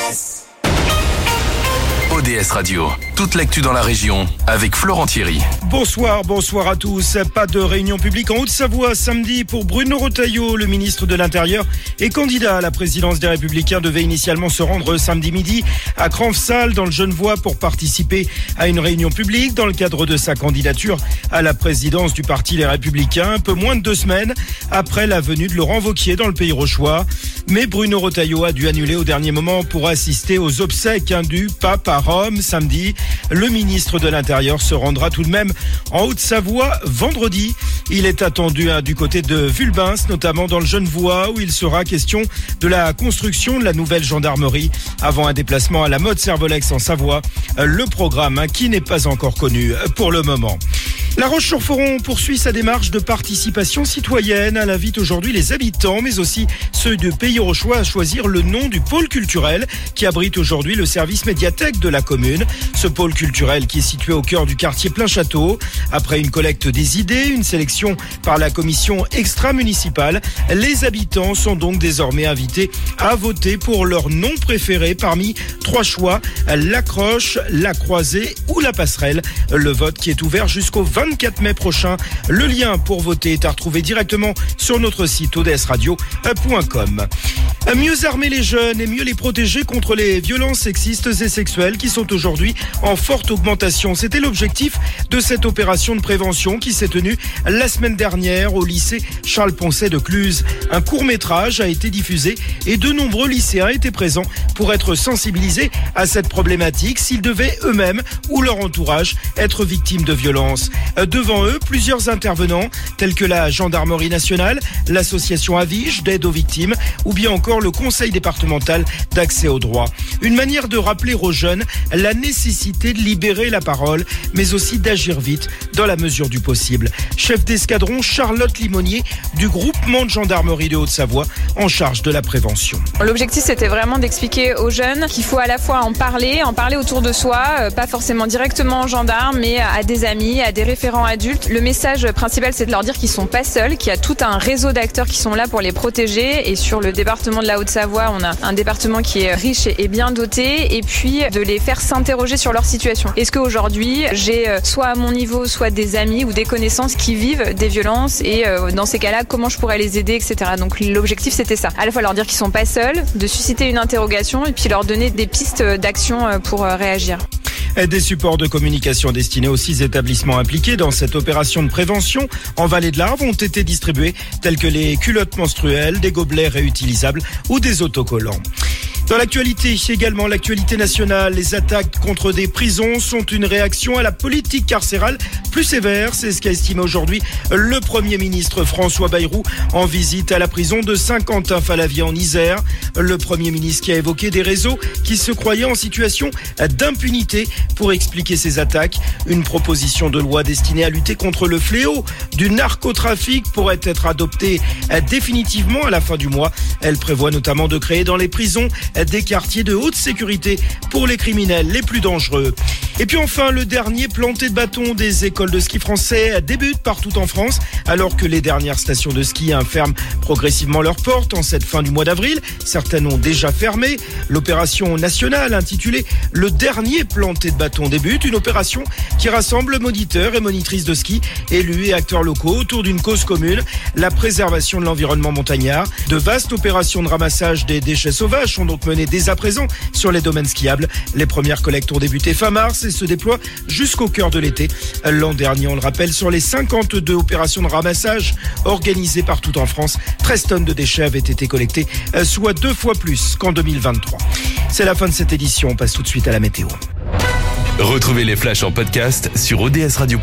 ODS Radio, toute l'actu dans la région avec Florent Thierry. Bonsoir à tous. Pas de réunion publique en Haute-Savoie samedi pour Bruno Retailleau. Le ministre de l'Intérieur et candidat à la présidence des Républicains devait initialement se rendre samedi midi à Cranfsal dans le Genevois pour participer à une réunion publique dans le cadre de sa candidature à la présidence du parti Les Républicains, un peu moins de 2 semaines après la venue de Laurent Wauquiez dans le Pays Rauchois. Mais Bruno Retailleau a dû annuler au dernier moment pour assister aux obsèques du pape à Rome samedi. Le ministre de l'Intérieur se rendra tout de même en Haute-Savoie vendredi. Il est attendu du côté de Vulbins, notamment dans le Genevois, où il sera question de la construction de la nouvelle gendarmerie avant un déplacement à la Motte-Servolex en Savoie. Le programme qui n'est pas encore connu pour le moment. La Roche-sur-Foron poursuit sa démarche de participation citoyenne. Elle invite aujourd'hui les habitants, mais aussi ceux du Pays Rauchois à choisir le nom du pôle culturel qui abrite aujourd'hui le service médiathèque de la commune. Ce pôle culturel qui est situé au cœur du quartier Plein Château. Après une collecte des idées, une sélection par la commission extra-municipale, les habitants sont donc désormais invités à voter pour leur nom préféré parmi 3 choix, la croche, la croisée ou la passerelle. Le vote qui est ouvert jusqu'au 24 mai prochain. Le lien pour voter est à retrouver directement sur notre site odsradio.com. Mieux armer les jeunes et mieux les protéger contre les violences sexistes et sexuelles qui sont aujourd'hui en forte augmentation. C'était l'objectif de cette opération de prévention qui s'est tenue la semaine dernière au lycée Charles-Poncet de Cluses. Un court-métrage a été diffusé et de nombreux lycéens étaient présents pour être sensibilisés à cette problématique s'ils devaient eux-mêmes ou leur entourage être victimes de violences. Devant eux, plusieurs intervenants tels que la Gendarmerie nationale, l'association Avige d'aide aux victimes ou bien encore le conseil départemental d'accès aux droits. Une manière de rappeler aux jeunes la nécessité de libérer la parole, mais aussi d'agir vite dans la mesure du possible. Chef d'escadron Charlotte Limonier du groupement de gendarmerie de Haute-Savoie en charge de la prévention. L'objectif c'était vraiment d'expliquer aux jeunes qu'il faut à la fois en parler autour de soi, pas forcément directement aux gendarmes, mais à des amis, à des référents adultes. Le message principal c'est de leur dire qu'ils sont pas seuls, qu'il y a tout un réseau d'acteurs qui sont là pour les protéger. Et sur le département de la Haute-Savoie, on a un département qui est riche et bien doté, et puis de les faire s'interroger sur leur situation. Est-ce qu'aujourd'hui j'ai soit à mon niveau, soit des amis ou des connaissances qui vivent des violences, et dans ces cas-là comment je pourrais les aider, etc. Donc l'objectif c'était ça, à la fois leur dire qu'ils sont pas seuls, de susciter une interrogation et puis leur donner des pistes d'action pour réagir. Des supports de communication destinés aux 6 établissements impliqués dans cette opération de prévention en Vallée de l'Arve ont été distribués, tels que les culottes menstruelles, des gobelets réutilisables ou des autocollants. Dans l'actualité, également l'actualité nationale, les attaques contre des prisons sont une réaction à la politique carcérale plus sévère. C'est ce qu'a estimé aujourd'hui le Premier ministre François Bayrou en visite à la prison de Saint-Quentin-Fallavier en Isère. Le Premier ministre qui a évoqué des réseaux qui se croyaient en situation d'impunité pour expliquer ces attaques. Une proposition de loi destinée à lutter contre le fléau du narcotrafic pourrait être adoptée définitivement à la fin du mois. Elle prévoit notamment de créer dans les prisons des quartiers de haute sécurité pour les criminels les plus dangereux. Et puis enfin, le dernier planté de bâton des écoles de ski français débute partout en France, alors que les dernières stations de ski ferment progressivement leurs portes en cette fin du mois d'avril. Certaines ont déjà fermé. L'opération nationale intitulée « Le dernier planté de bâton » débute, une opération qui rassemble moniteurs et monitrices de ski, élus et acteurs locaux autour d'une cause commune, la préservation de l'environnement montagnard. De vastes opérations de ramassage des déchets sauvages sont donc menées dès à présent sur les domaines skiables. Les premières collectes ont débuté fin mars et se déploient jusqu'au cœur de l'été. L'an dernier, on le rappelle, sur les 52 opérations de ramassage organisées partout en France, 13 tonnes de déchets avaient été collectées, soit 2 fois plus qu'en 2023. C'est la fin de cette édition. On passe tout de suite à la météo. Retrouvez les flashs en podcast sur odsradio.com.